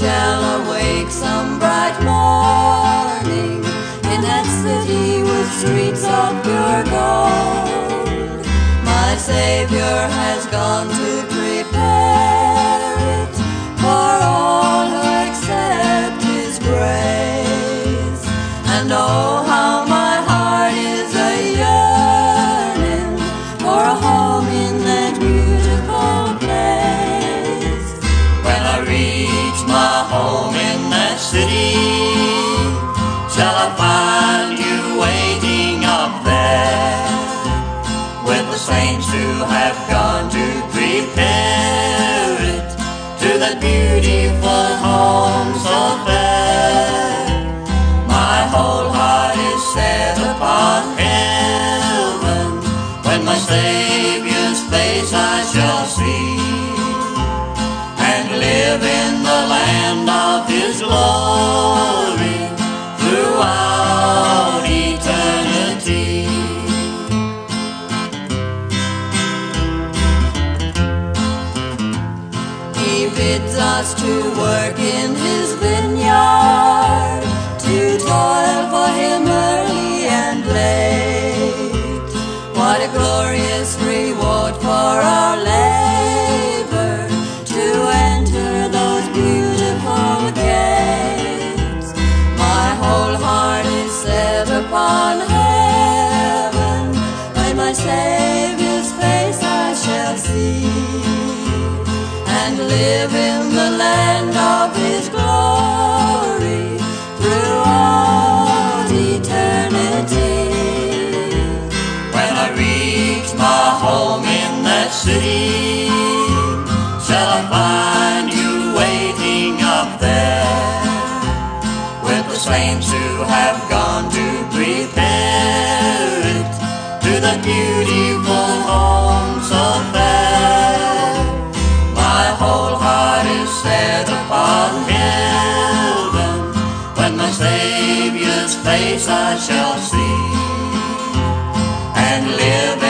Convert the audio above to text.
shall awake some bright morning in that city with streets of pure gold. My Savior has gone to prepare it for all who accept His grace. And oh, how my heart is a-yearning for a home in that beautiful place. When I reach my home in that city, shall I find you waiting up there with the saints who have gone to prepare it to that beautiful home so fair? My whole heart is set upon heaven. When my Savior's face I shall see and live in the land of His glory throughout eternity. He bids us to work in His vineyard, to toil for Him early and late. What a glorious reward for our labor, to enter those beautiful gates. My whole heart is set upon heaven. When my Savior's face I shall see and live in the land of His glory throughout eternity. When I reach my home in that city, shall I find you waiting up there with the saints who have gone to prepare it to the beautiful home so fair? My whole heart is set upon heaven. When my Savior's face I shall see and live